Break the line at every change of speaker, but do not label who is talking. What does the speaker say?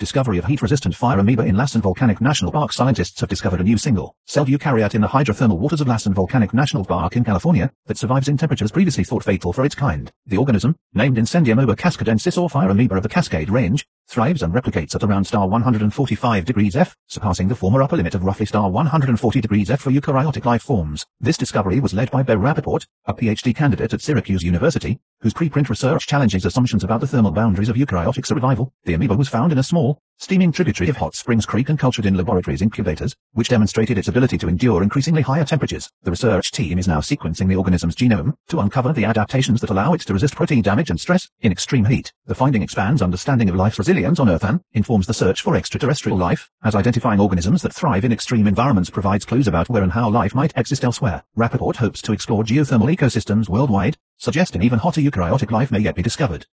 Discovery of heat-resistant fire amoeba in Lassen Volcanic National Park. Scientists have discovered a new single-celled eukaryote in the hydrothermal waters of Lassen Volcanic National Park in California that survives in temperatures previously thought fatal for its kind. The organism, named Incendiamoeba cascadensis or fire amoeba of the Cascade Range, thrives and replicates at around 145 degrees F, surpassing the former upper limit of roughly 140 degrees F for eukaryotic life forms. This discovery was led by Bear Rappaport, a PhD candidate at Syracuse University, whose preprint research challenges assumptions about the thermal boundaries of eukaryotic survival. The amoeba was found in a small, steaming tributary of Hot Springs Creek and cultured in laboratories incubators, which demonstrated its ability to endure increasingly higher temperatures. The research team is now sequencing the organism's genome to uncover the adaptations that allow it to resist protein damage and stress in extreme heat. The finding expands understanding of life's resilience on Earth and informs the search for extraterrestrial life, as identifying organisms that thrive in extreme environments provides clues about where and how life might exist elsewhere. Rappaport hopes to explore geothermal ecosystems worldwide, suggesting even hotter eukaryotic life may yet be discovered.